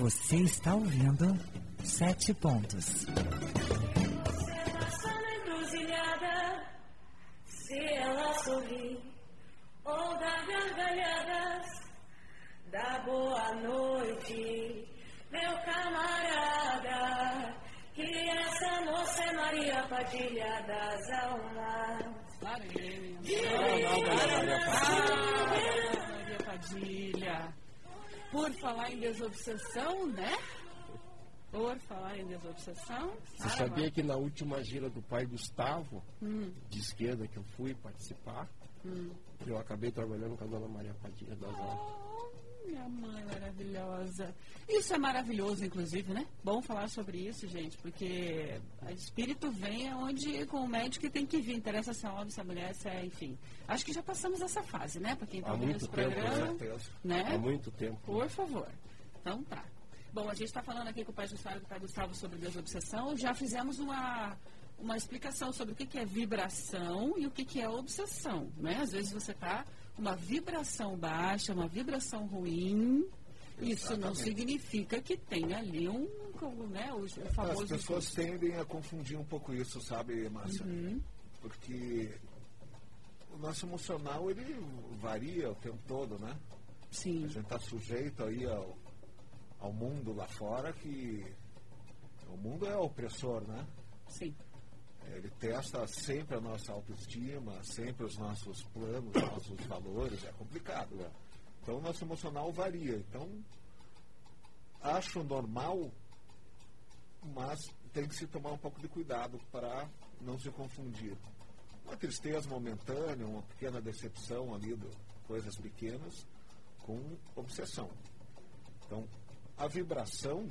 Você está ouvindo 7 Pontos. Se ela sorrir ou dá gargalhadas, dá boa noite, meu camarada, que essa moça é Maria Padilha das Almas. Maria Padilha. Por falar em desobsessão, né? Por falar em desobsessão. Você sabia que na última gira do pai Gustavo, de esquerda, que eu fui participar, eu acabei trabalhando com a dona Maria Padilha das Almas. Minha mãe maravilhosa. Isso é maravilhoso, inclusive, né? Bom falar sobre isso, gente, porque o espírito vem aonde com o médico tem que vir. Interessa se é homem, se é mulher, se é, enfim. Acho que já passamos essa fase, né? Para quem está ouvindo esse programa. Né? Há muito tempo. Por favor. Então tá. Bom, a gente está falando aqui com o pai Gustavo sobre desobsessão. Já fizemos uma explicação sobre o que é vibração e o que é obsessão, né? Às vezes você está com uma vibração baixa, uma vibração ruim. Isso não significa que tem ali o famoso... As pessoas tendem a confundir um pouco isso, sabe, Márcia? Porque o nosso emocional, ele varia o tempo todo, né? Sim. A gente está sujeito aí ao mundo lá fora, que o mundo é opressor, né? Sim. Ele testa sempre a nossa autoestima, sempre os nossos planos, os nossos valores, é complicado, né? Então o nosso emocional varia. Então, acho normal, mas tem que se tomar um pouco de cuidado para não se confundir. Uma tristeza momentânea, uma pequena decepção ali, coisas pequenas, com obsessão. Então, a vibração,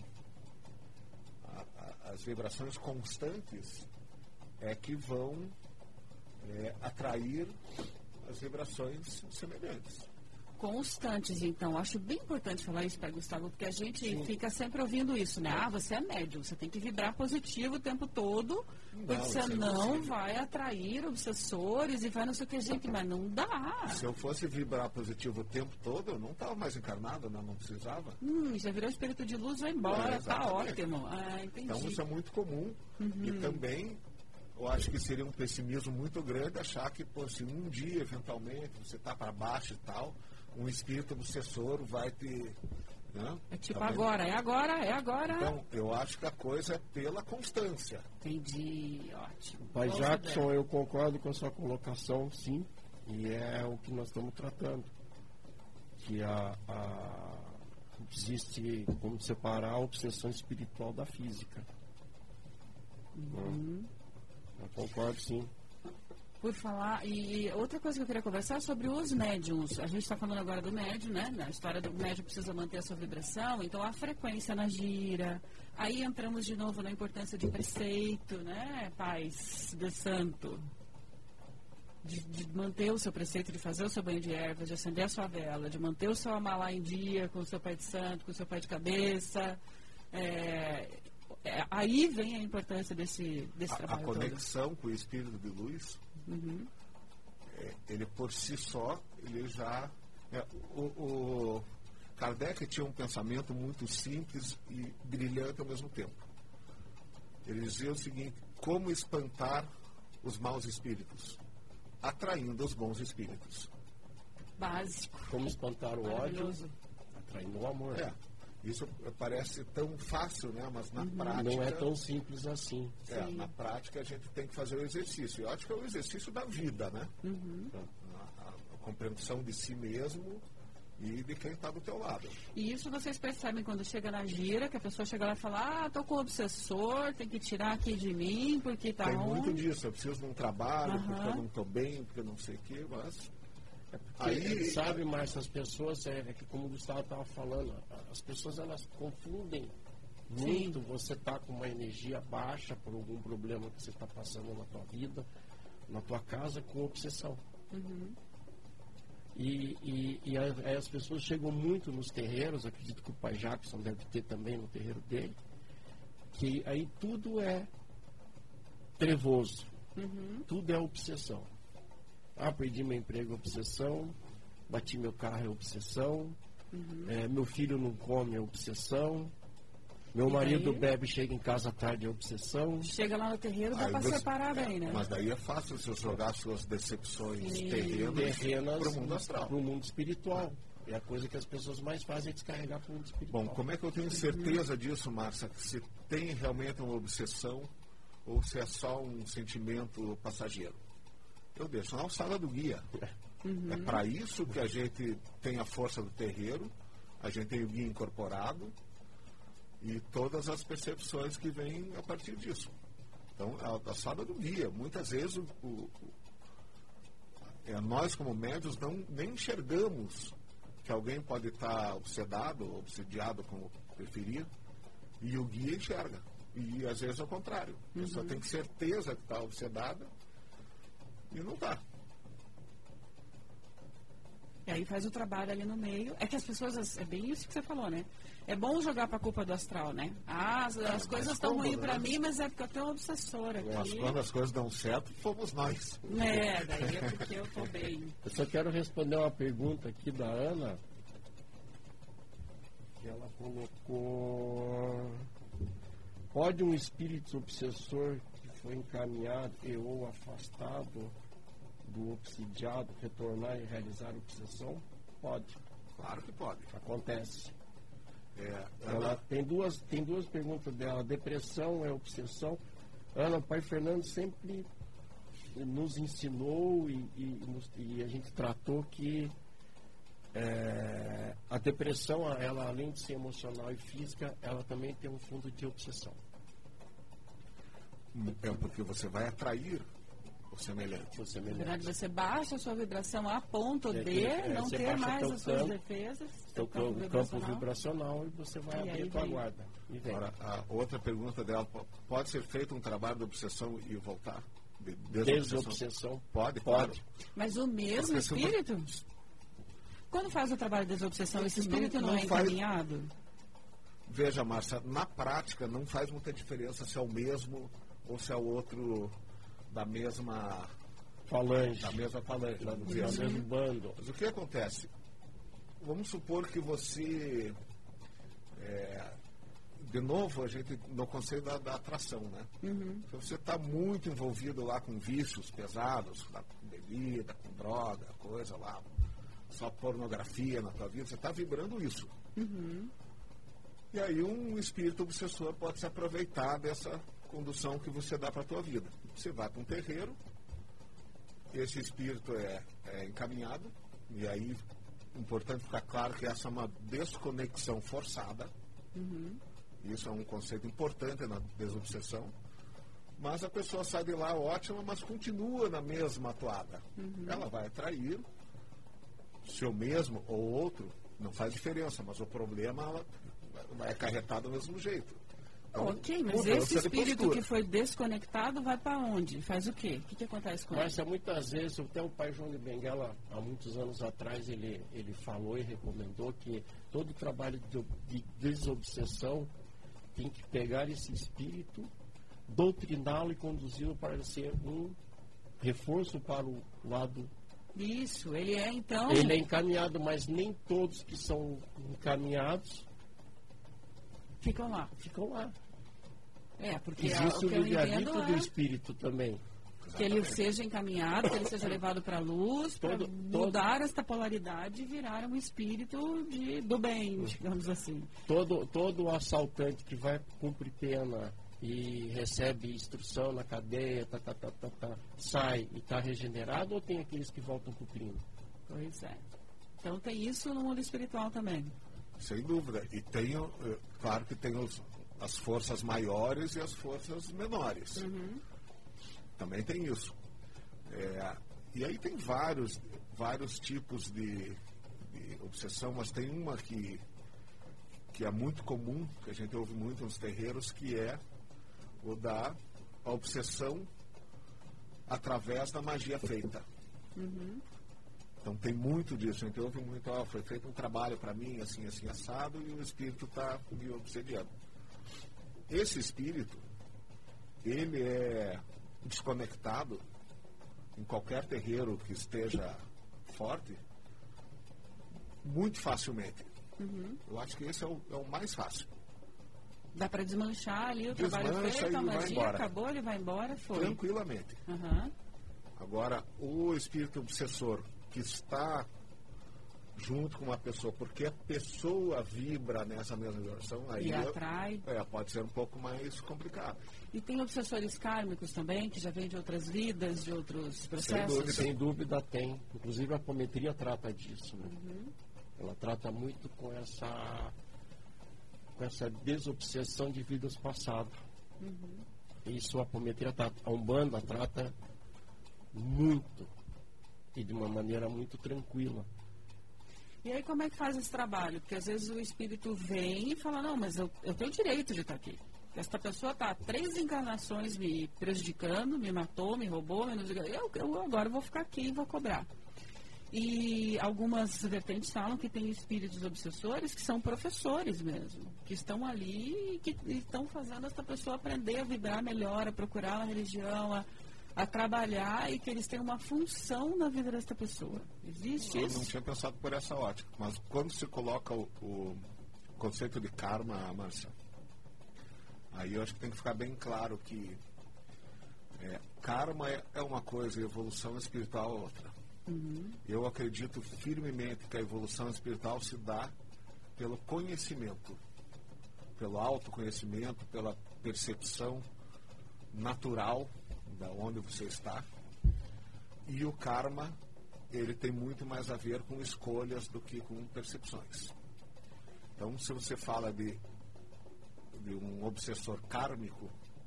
as vibrações constantes é que vão atrair as vibrações semelhantes. Constantes, então. Acho bem importante falar isso, pai Gustavo, porque a gente fica sempre ouvindo isso, né? Ah, você é médium, você tem que vibrar positivo o tempo todo, porque senão vai atrair obsessores e vai não sei o que, gente, mas não dá. Se eu fosse vibrar positivo o tempo todo, eu não estava mais encarnado, né? Não precisava. Já virou espírito de luz, vai embora, tá ótimo. Ah, entendi. Então isso é muito comum. E também eu acho que seria um pessimismo muito grande achar que, se um dia, eventualmente, você está para baixo e tal, um espírito obsessor vai te... Né? É tipo agora. Então, eu acho que a coisa é pela constância. Entendi, ótimo. Pai Jackson, eu concordo com a sua colocação, sim, e é o que nós estamos tratando. Que existe como separar a obsessão espiritual da física. Eu concordo, sim. Por falar, e outra coisa que eu queria conversar é sobre os médiums. A gente está falando agora do médium, né? A história do médium precisa manter a sua vibração, então a frequência na gira. Aí entramos de novo na importância de preceito, né, pais de santo? De manter o seu preceito, de fazer o seu banho de ervas, de acender a sua vela, de manter o seu amalá em dia com o seu pai de santo, com o seu pai de cabeça. Aí vem a importância desse trabalho. A conexão com o espírito de luz, ele por si só, ele já... O Kardec tinha um pensamento muito simples e brilhante ao mesmo tempo. Ele dizia o seguinte: como espantar os maus espíritos? Atraindo os bons espíritos. Básico. Como espantar o ódio? Atraindo o amor. Isso parece tão fácil, né? Mas na prática... Não é tão simples assim. Na prática a gente tem que fazer o exercício. Eu acho que é o exercício da vida, né? A compreensão de si mesmo e de quem está do teu lado. E isso vocês percebem quando chega na gira, que a pessoa chega lá e fala: tô com obsessor, tem que tirar aqui de mim, porque tá ruim. Tem ruim. muito disso. Eu preciso de um trabalho, porque eu não estou bem, porque eu não sei o quê, mas... Aí, sabe, Márcio, as pessoas, que como o Gustavo estava falando, as pessoas elas confundem muito. Você tá com uma energia baixa por algum problema que você está passando na tua vida, na tua casa, com obsessão. E aí as pessoas chegam muito nos terreiros, acredito que o pai Jackson deve ter também no terreiro dele, que aí tudo é trevoso, tudo é obsessão. Perdi meu emprego, é obsessão. Bati meu carro, é obsessão. Meu filho não come, é obsessão. Meu E marido daí? bebe, chega em casa à tarde, é obsessão. Chega lá no terreiro, dá Aí pra você- separar bem, né? Mas daí é fácil você jogar suas decepções Sim. terrenas para o mundo astral. Pro mundo espiritual. É a coisa que as pessoas mais fazem, é descarregar para o mundo espiritual. Bom, como é que eu tenho certeza disso, Márcia? Que se tem realmente uma obsessão ou se é só um sentimento passageiro? Eu deixo na alçada do guia. É para isso que a gente tem a força do terreiro, a gente tem o guia incorporado e todas as percepções que vêm a partir disso. Então, a alçada do guia. Muitas vezes nós, como médios, nem enxergamos que alguém pode estar obsedado ou obsediado, como preferir, e o guia enxerga. E às vezes é o contrário. A pessoa tem certeza que está obsedada e não está. E aí faz o trabalho ali no meio. É que as pessoas, é bem isso que você falou, né? É bom jogar pra culpa do astral, né? As coisas estão ruins pra mim, mas é porque eu tenho um obsessor aqui. Quando as coisas dão certo, fomos nós. Daí é porque eu tô bem. Eu só quero responder uma pergunta aqui da Ana. Que ela colocou... Pode um espírito obsessor que foi encaminhado e ou afastado do obsidiado retornar e realizar a obsessão? Pode. Claro que pode. Acontece. Ela Ela tem duas perguntas dela. Depressão é obsessão? Ana, o pai Fernando sempre nos ensinou e a gente tratou que a depressão, ela além de ser emocional e física, ela também tem um fundo de obsessão. é porque você vai atrair o semelhante. Na verdade, você baixa a sua vibração a ponto de não você ter baixa mais teu as suas campo, defesas, Então, o campo vibracional, e você vai E abrir aí a tua vem. guarda. E vem. Agora, a outra pergunta dela, pode ser feito um trabalho de obsessão e voltar? De Desobsessão. Pode, Pode. claro. Mas o mesmo Porque se espírito? Quando faz o trabalho de desobsessão, esse espírito não, não é faz- encaminhado? Veja, Márcia, na prática não faz muita diferença se é o mesmo ou se é o outro da mesma Falange. falange, vamos dizer É o assim. mesmo bando. Mas o que acontece? Vamos supor que você... de novo, a gente no conceito da atração, né? Se você está muito envolvido lá com vícios pesados, lá com bebida, com droga, coisa lá, só pornografia na tua vida, você está vibrando isso. E aí um espírito obsessor pode se aproveitar dessa condução que você dá para a tua vida. Você vai para um terreiro, esse espírito é encaminhado, e aí importante ficar claro que essa é uma desconexão forçada. Isso é um conceito importante na desobsessão. Mas a pessoa sai de lá ótima, mas continua na mesma toada. Ela vai atrair se o mesmo ou outro, não faz diferença, mas o problema ela vai acarretar do mesmo jeito. Então, Ok, mas mudança esse de espírito postura. que foi desconectado vai para onde? Faz o quê? O que acontece com ele? Mas muitas vezes, até o pai João de Benguela, há muitos anos atrás, ele falou e recomendou que todo trabalho de desobsessão tem que pegar esse espírito, doutriná-lo e conduzi-lo para ser um reforço para o lado. Isso, ele é então... Ele é encaminhado, mas nem todos que são encaminhados Ficam lá. ficam lá. Porque Existe o o que eu livre-arbítrio entendo do é espírito também. que ele seja encaminhado, que ele seja levado para a luz, para Todo- mudar esta polaridade e virar um espírito do bem, digamos assim. Todo assaltante que vai cumprir pena e recebe instrução na cadeia, sai e está regenerado, ou tem aqueles que voltam cumprindo? Pois é. Então tem isso no mundo espiritual também. Sem dúvida. E tem, claro que tem as forças maiores e as forças menores. Também tem isso. E aí tem vários tipos de obsessão, mas tem uma que é muito comum, que a gente ouve muito nos terreiros, que é o da obsessão através da magia feita. Então tem muito disso, a gente ouve muito, foi feito um trabalho para mim, assim, assim, assado, e o espírito está me obsediando. Esse espírito, ele é desconectado em qualquer terreiro que esteja forte, muito facilmente. Eu acho que esse é o mais fácil. Dá para desmanchar ali o Desmancha trabalho e feito, a vai magia embora. acabou, ele vai embora, foi. Tranquilamente. Aham. Agora, o espírito obsessor que está junto com uma pessoa, porque a pessoa vibra nessa mesma vibração, aí E atrai. pode ser um pouco mais complicado. E tem obsessores kármicos também, que já vêm de outras vidas, de outros processos? dúvida. Sem dúvida tem. Inclusive a apometria trata disso. Né? Ela trata muito com essa desobsessão de vidas passadas. Isso a apometria trata. A Umbanda trata muito e de uma maneira muito tranquila. E aí como é que faz esse trabalho? Porque às vezes o espírito vem e fala, não, mas eu tenho direito de estar aqui. Esta pessoa está há 3 encarnações me prejudicando, me matou, me roubou, eu agora vou ficar aqui e vou cobrar. E algumas vertentes falam que tem espíritos obsessores que são professores mesmo, que estão ali e que estão fazendo essa pessoa aprender a vibrar melhor, a procurar uma religião, a trabalhar, e que eles têm uma função na vida dessa pessoa. Existe Eu isso? não tinha pensado por essa ótica, mas quando se coloca o conceito de karma, Márcia, aí eu acho que tem que ficar bem claro que karma é uma coisa e evolução espiritual é outra. Eu acredito firmemente que a evolução espiritual se dá pelo conhecimento, pelo autoconhecimento, pela percepção natural da onde você está. E o karma, ele tem muito mais a ver com escolhas do que com percepções. Então, se você fala de um obsessor kármico,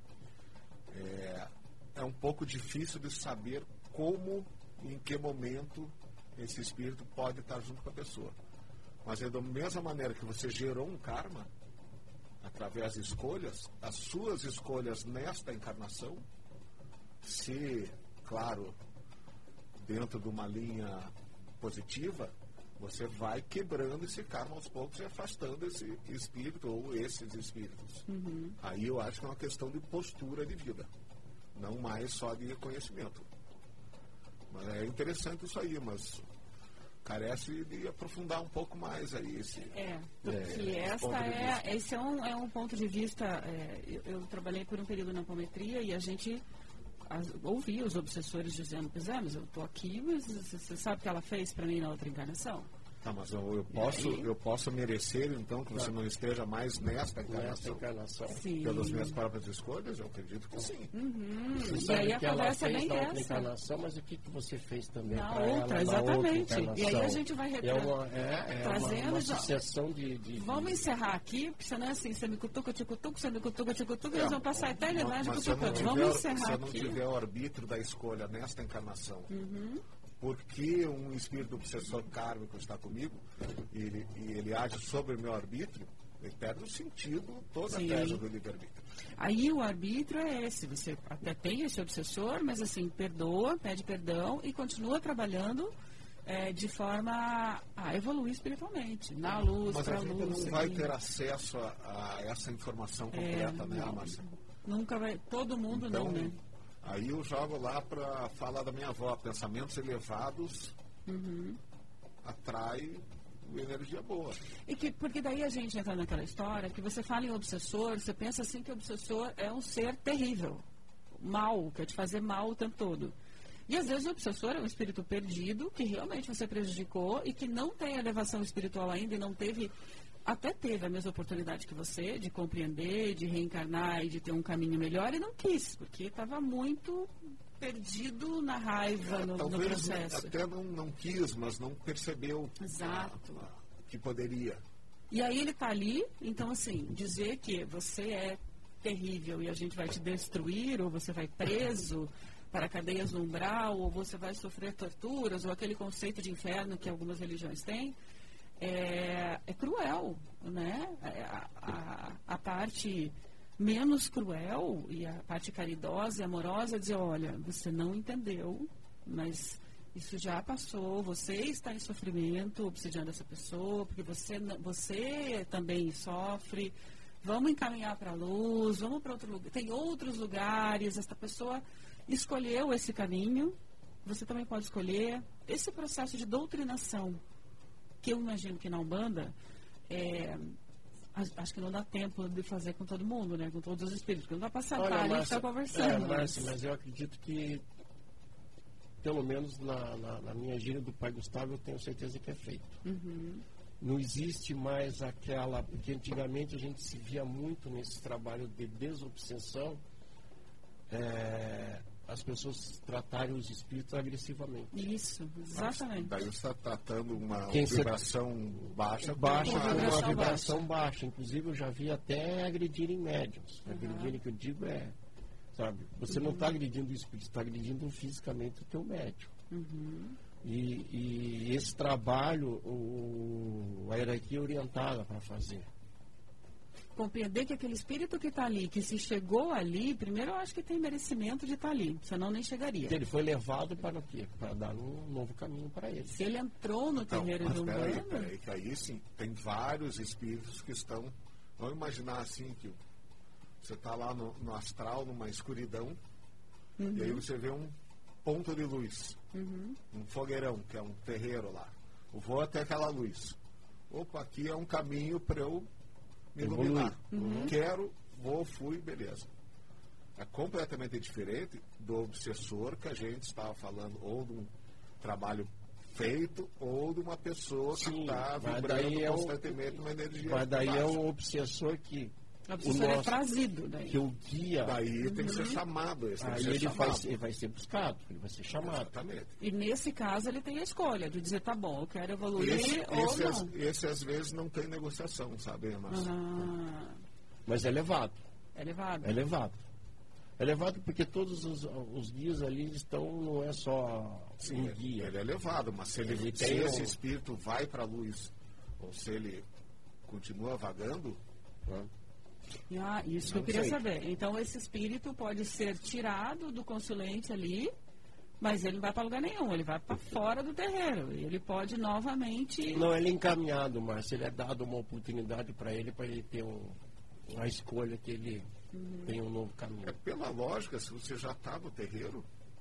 é um pouco difícil de saber como, em que momento esse espírito pode estar junto com a pessoa. Mas é da mesma maneira que você gerou um karma, através de escolhas, as suas escolhas nesta encarnação, se, claro, dentro de uma linha positiva, você vai quebrando esse karma aos poucos e afastando esse espírito ou esses espíritos. Aí eu acho que é uma questão de postura de vida, não mais só de conhecimento. Mas é interessante isso aí, mas carece de aprofundar um pouco mais aí esse. Porque esse é um ponto de vista. Eu trabalhei por um período na apometria e a gente ouvia os obsessores dizendo, pois é, mas eu estou aqui, mas você sabe o que ela fez para mim na outra encarnação? Tá, mas eu posso merecer, então, que você não esteja mais nesta encarnação? Sim. Pelas minhas próprias escolhas? Eu acredito que sim. Você E aí sabe a que ela conversa é fez bem na outra essa. encarnação, mas o que você fez também Na para outra, ela exatamente. na outra E aí a encarnação? gente vai trazendo uma sucessão de... Vamos encerrar aqui, porque senão é assim, você me cutuca, eu te cutuco, você me cutuca, eu te cutuco, eles vão passar a eternidade Mas se eu cutucando. não Vamos tiver, encerrar se eu não aqui. tiver o arbítrio da escolha nesta encarnação, porque um espírito obsessor kármico está comigo e ele age sobre o meu arbítrio, ele perde o sentido, toda a tese do livre-arbítrio. Aí o arbítrio é esse, você até tem esse obsessor, mas assim, perdoa, pede perdão e continua trabalhando de forma a evoluir espiritualmente, na luz, Mas para a a gente luz. não vai aqui. ter acesso a essa informação completa, né, não. Márcia? Nunca vai, todo mundo Então, não, né? aí eu jogo lá para falar da minha avó, pensamentos elevados atrai energia boa. Porque daí a gente entra naquela história que você fala em obsessor, você pensa assim que o obsessor é um ser terrível, mal, quer te fazer mal o tempo todo. E às vezes o obsessor é um espírito perdido, que realmente você prejudicou e que não tem elevação espiritual ainda e não teve, até teve a mesma oportunidade que você de compreender, de reencarnar e de ter um caminho melhor e não quis, porque estava muito perdido na raiva, no Talvez processo. até não quis, mas não percebeu que poderia. E aí ele está ali, então assim, dizer que você é terrível e a gente vai te destruir, ou você vai preso para cadeias no umbral, ou você vai sofrer torturas, ou aquele conceito de inferno que algumas religiões têm, é cruel, né? A parte menos cruel e a parte caridosa e amorosa é dizer, olha, você não entendeu, mas isso já passou, você está em sofrimento, obsidiando essa pessoa, porque você também sofre, vamos encaminhar para a luz, vamos para outro lugar, tem outros lugares, esta pessoa escolheu esse caminho, você também pode escolher. Esse processo de doutrinação, que eu imagino que na Umbanda Acho que não dá tempo de fazer com todo mundo, né? Com todos os espíritos. Porque não dá para sentar Olha, ali e Márcia, ficar conversando. Márcia, mas eu acredito que, pelo menos na minha gíria do pai Gustavo, eu tenho certeza que é feito. Não existe mais aquela... Porque antigamente a gente se via muito nesse trabalho de desobsessão, as pessoas tratarem os espíritos agressivamente. Isso, exatamente. Daí você está tratando uma Quem vibração baixa com uma uma vibração baixa. Inclusive, eu já vi até agredirem médiums. Agredirem, que eu digo, sabe, você não está agredindo o espírito, está agredindo fisicamente o teu médium. E esse trabalho, a hierarquia é orientada para fazer. Compreender que aquele espírito que está ali, que se chegou ali, primeiro eu acho que tem merecimento de estar ali, senão nem chegaria. Ele foi levado para o quê? Para dar um novo caminho para ele. Se ele entrou no terreiro de Mas Umbanda... peraí, que aí sim, tem vários espíritos que estão... Vamos imaginar assim, que você está lá no astral, numa escuridão, e aí você vê um ponto de luz, um fogueirão, que é um terreiro lá. Eu vou até aquela luz. Opa, aqui é um caminho para eu me iluminar. Quero, fui, beleza. É completamente diferente do obsessor que a gente estava falando, ou de um trabalho feito, ou de uma pessoa que está vibrando constantemente uma energia. Mas daí é um obsessor que... O obsessor é trazido daí. Que o guia... Daí tem que ser chamado. Aí ele vai ser buscado, ele vai ser chamado. Exatamente. E nesse caso ele tem a escolha de dizer, tá bom, eu quero evoluir ou não. Esse às vezes não tem negociação, sabe, Márcia? Mas é levado. É levado. É levado. É levado porque todos os guias ali estão, não é só um guia. Ele é levado, mas se esse espírito vai para a luz, ou se ele continua vagando... Isso que eu queria saber. Então esse espírito pode ser tirado do consulente ali, mas ele não vai para lugar nenhum, ele vai para fora do terreiro. E ele pode novamente... Não, ele é encaminhado, mas ele é dado uma oportunidade para ele ter uma escolha que ele tem um novo caminho. Pela lógica, se você já está no terreiro,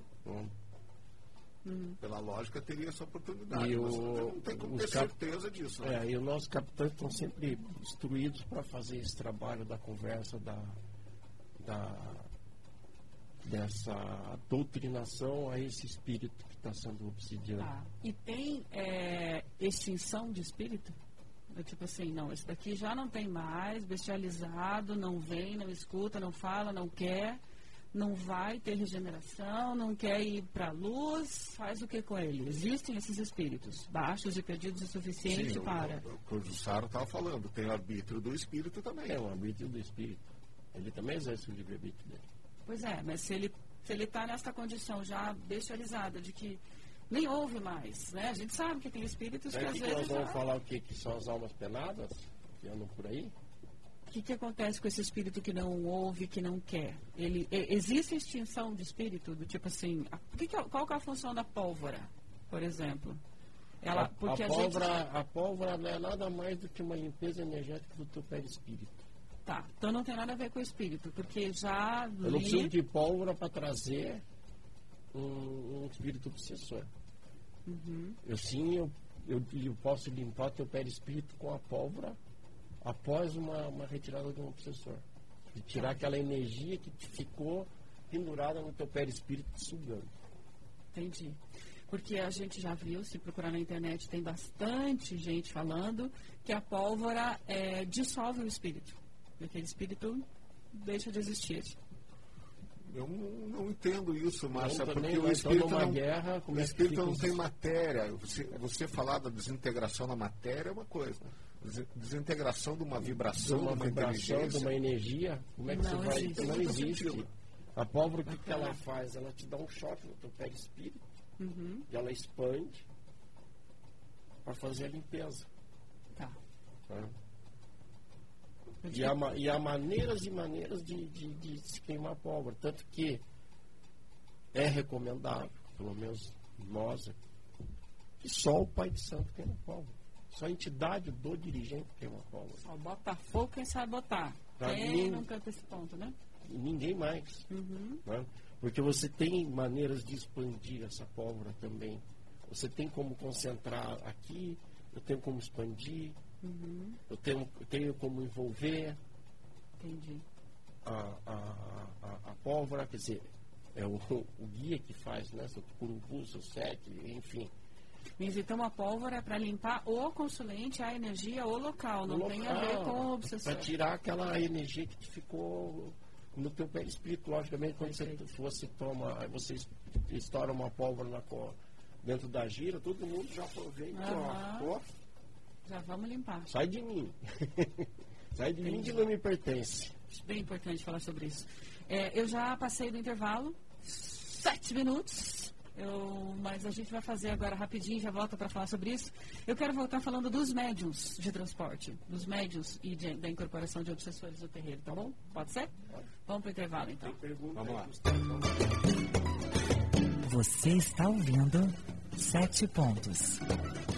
pela lógica teria essa oportunidade. E mas não tem como ter certeza disso. Né? E os nossos capitães estão sempre instruídos para fazer esse trabalho da conversa, dessa doutrinação a esse espírito que está sendo obsidiado. E tem extinção de espírito? Tipo assim, não, esse daqui já não tem mais, bestializado, não vem, não escuta, não fala, não quer, não vai ter regeneração, não quer ir para a luz, faz o que com ele? Existem esses espíritos baixos e perdidos o suficiente para... O Jussaro estava falando, tem o arbítrio do espírito também. É o arbítrio do espírito. Ele também exerce o livre-arbítrio dele. Pois é, mas se ele está nessa condição já bestializada de que nem ouve mais, né? A gente sabe que tem espíritos que às vezes... Nós vamos falar o que são as almas penadas que andam por aí? O que acontece com esse espírito que não ouve, que não quer? Existe extinção de espírito? Do tipo assim, qual que é a função da pólvora, por exemplo? A pólvora não é nada mais do que uma limpeza energética do teu perispírito. Tá, então não tem nada a ver com o espírito, porque já Eu não preciso de pólvora para trazer um espírito obsessor. Eu posso limpar teu perispírito com a pólvora após uma retirada de um obsessor. E tirar aquela energia que ficou pendurada no teu perispírito sugando. Entendi. Porque a gente já viu, se procurar na internet, tem bastante gente falando que a pólvora dissolve o espírito. E aquele espírito deixa de existir. Eu não entendo isso, Márcia, porque também, o espírito não tem matéria. Você falar da desintegração da matéria é uma coisa. Desintegração de uma vibração, de uma inteligência. De uma energia, como é que não você vai? Existe. Não existe. A pólvora, o que ela faz? Ela te dá um choque no teu perispírito e ela expande para fazer a limpeza. Tá. E há maneiras e maneiras de se queimar a pólvora. Tanto que é recomendável, pelo menos nós, que só o Pai de Santo queima pólvora. Só a entidade do dirigente queima pólvora. Só bota fogo quem sabe botar. Quem não canta esse ponto, né? Ninguém mais. Né? Porque você tem maneiras de expandir essa pólvora também. Você tem como concentrar aqui, eu tenho como expandir. Eu tenho como envolver Entendi. a pólvora, quer dizer, é o guia que faz, né? Seu curubu, seu sete, enfim. Então a pólvora é para limpar o consulente, a energia, o local, não tem a ver com o obsessor. Para tirar aquela energia que ficou no teu perispírito. Logicamente, quando você estoura uma pólvora dentro da gira, todo mundo já aproveita. Ó, já vamos limpar. sai de mim. Sai de mim que não me pertence. Bem importante falar sobre isso. Eu já passei do intervalo, 7 minutos. Mas a gente vai fazer agora rapidinho, já volta para falar sobre isso. Eu quero voltar falando dos médiuns de transporte, dos médiuns e da incorporação de obsessores do terreiro, tá bom? Pode ser? Vamos para o intervalo, então. Vamos lá. Você está ouvindo 7 pontos.